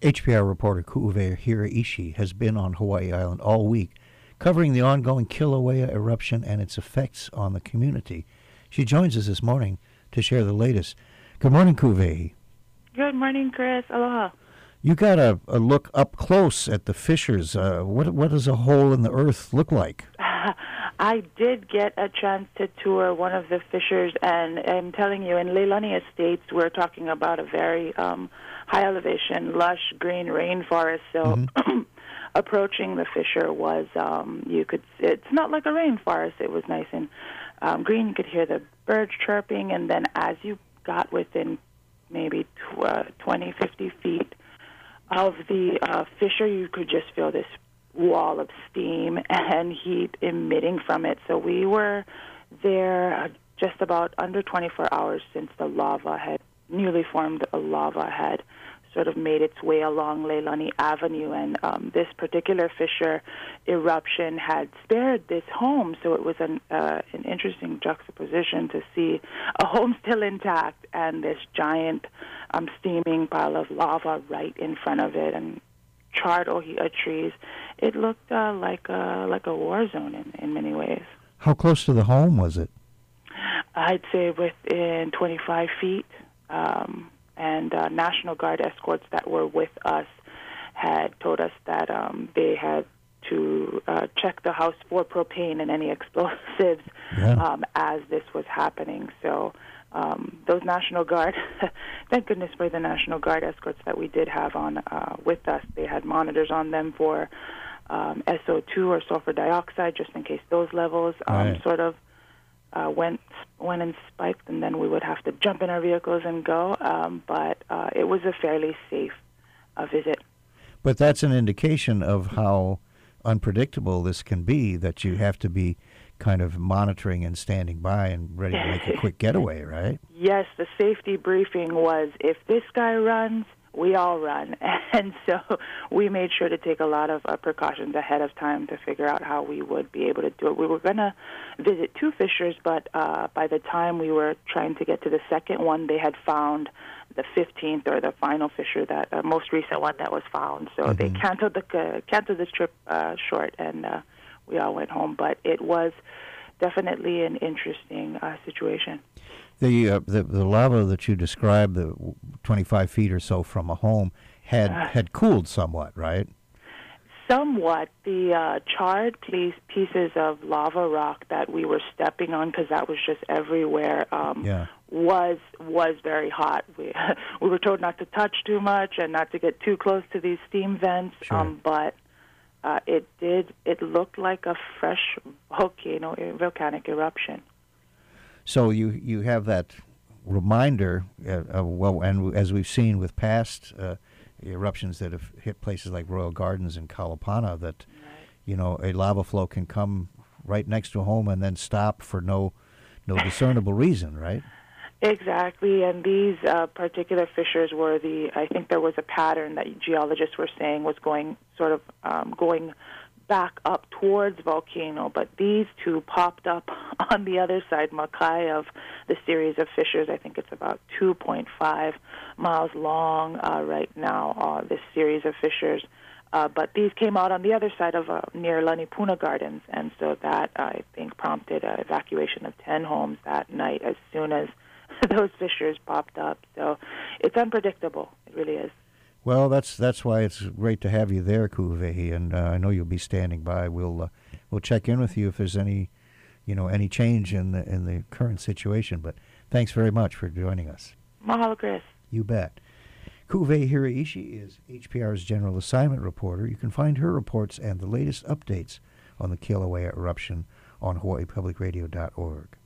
HPR reporter Ku'uwe Hiraishi has been on Hawaii Island all week, covering the ongoing Kilauea eruption and its effects on the community. She joins us this morning to share the latest. Good morning, Ku'uwe. Good morning, Chris. Aloha. You got a look up close at the fissures. What does a hole in the earth look like? I did get a chance to tour one of the fissures, and I'm telling you, in Leilani Estates, we're talking about a very high elevation, lush green rainforest. So approaching the fissure was, it's not like a rainforest. It was nice and green. You could hear the birds chirping, and then as you got within maybe 20, 50 feet of the fissure, you could just feel this wall of steam and heat emitting from it. So we were there just about under 24 hours since the newly formed lava had sort of made its way along Leilani Avenue, and this particular fissure eruption had spared this home, so it was an interesting juxtaposition to see a home still intact and this giant steaming pile of lava right in front of it, and charred ohia trees. It looked like a war zone in many ways. How close to the home was it? I'd say within 25 feet. And National Guard escorts that were with us had told us that they had to check the house for propane and any explosives as this was happening. So those National Guard, thank goodness for the National Guard escorts that we did have on with us. They had monitors on them for SO2 or sulfur dioxide, just in case those levels sort of went and spiked, and then we would have to jump in our vehicles and go. But it was a fairly safe visit. But that's an indication of how unpredictable this can be, that you have to be kind of monitoring and standing by and ready to make a quick getaway, right? Yes, the safety briefing was, if this guy runs, we all run. And so we made sure to take a lot of precautions ahead of time to figure out how we would be able to do it. We were going to visit two fissures, but by the time we were trying to get to the second one, they had found the 15th or the final fissure, that most recent one that was found. So they canceled this trip short, and we all went home. But it was definitely an interesting situation. The lava that you described, the 25 feet or so from a home, had cooled somewhat, right? Somewhat. The charred pieces of lava rock that we were stepping on, because that was just everywhere, was very hot. We were told not to touch too much and not to get too close to these steam vents, but it looked like a fresh volcanic eruption. So you have that reminder, and as we've seen with past eruptions that have hit places like Royal Gardens and Kalapana, that a lava flow can come right next to a home and then stop for no discernible reason, right? Exactly, and these particular fissures were I think there was a pattern that geologists were saying was going back up towards volcano, but these two popped up on the other side, Makai, of the series of fissures. I think it's about 2.5 miles long right now, this series of fissures. But these came out on the other side of near Lanipuna Gardens, and so that, I think, prompted an evacuation of 10 homes that night as soon as those fissures popped up. So it's unpredictable. It really is. Well, that's why it's great to have you there, Ku'uwe, and I know you'll be standing by. We'll check in with you if there's any change in the current situation. But thanks very much for joining us. Mahalo, Chris. You bet. Ku'uwe Hiraishi is HPR's general assignment reporter. You can find her reports and the latest updates on the Kilauea eruption on HawaiiPublicRadio.org.